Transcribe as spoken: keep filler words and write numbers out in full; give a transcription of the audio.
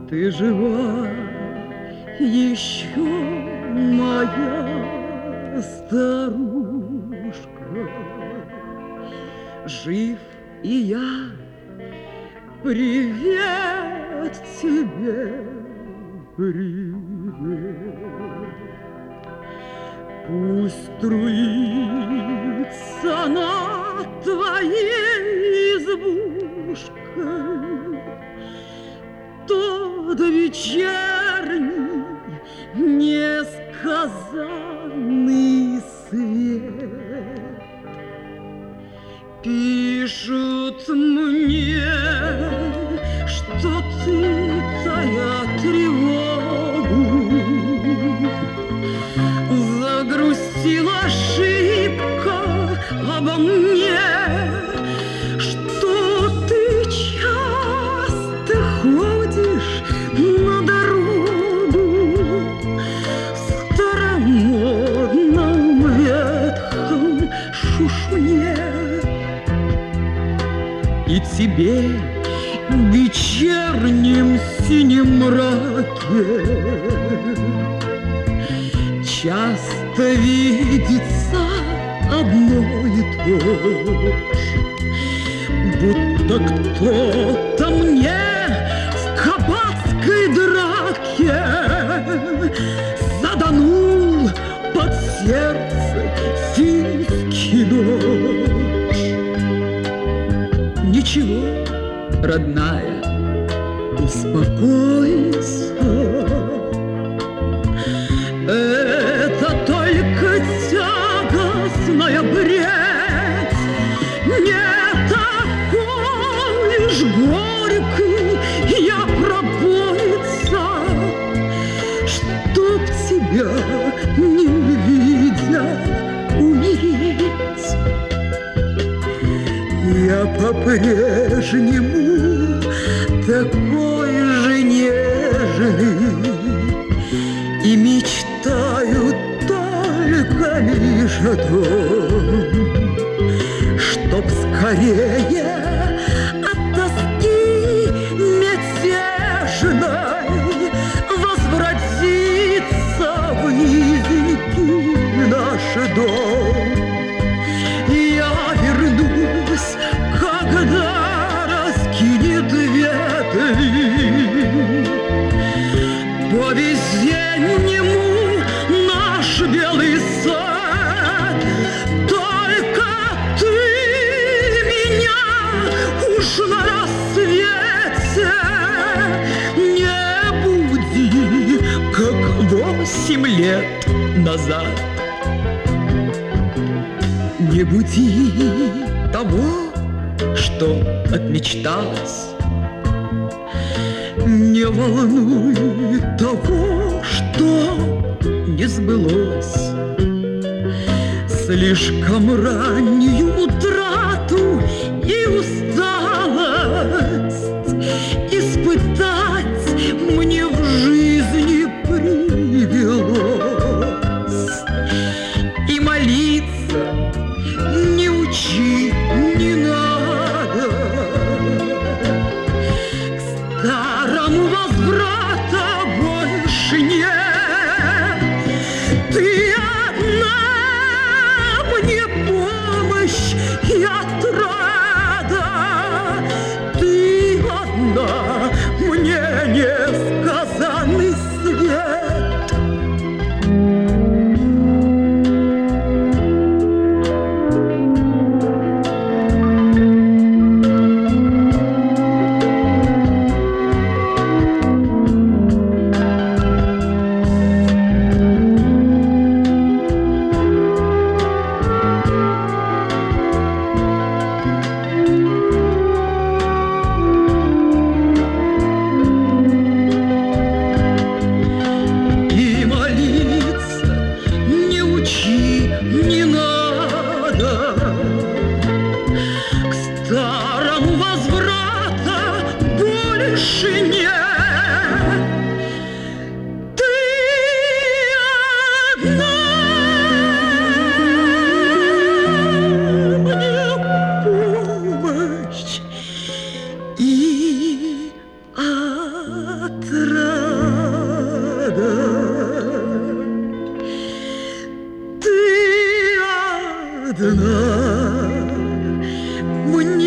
Ты жива еще, моя старушка, жив и я. Привет тебе, привет. Пусть струится над твоей избушкой тот вечерний несказанный свет. Пишут мне, что ты, тая тревогу, загрустила шибко обо мне, что ты часто ходишь на дорогу в старомодном ветхом шушуне. И тебе в вечернем синем мраке часто видится одно и то же, будто кто-то мне в кабацкой драке заданул под сердце финский нож. Ничего, родная, успокойся. Это только тягостная бред, не такой уж горький я пропоится, чтоб тебя, не видя, умереть. Я по-прежнему такой же нежный и мечтаю только лишь о том, чтоб скорее от тоски мятежной возвратиться в низенький наш дом. Я вернусь, когда раскинет ветви по весеннему наш белый сад. Только ты меня уж на рассвете не буди, как восемь лет назад. Не буди того, что отмечталось, не волнуй того, что не сбылось. Слишком раннюю утрату и усталость испытать мне в жизни привелось. И молиться не учи, не надо, к старому возврата больше нет. Ты одна мне помощь Мне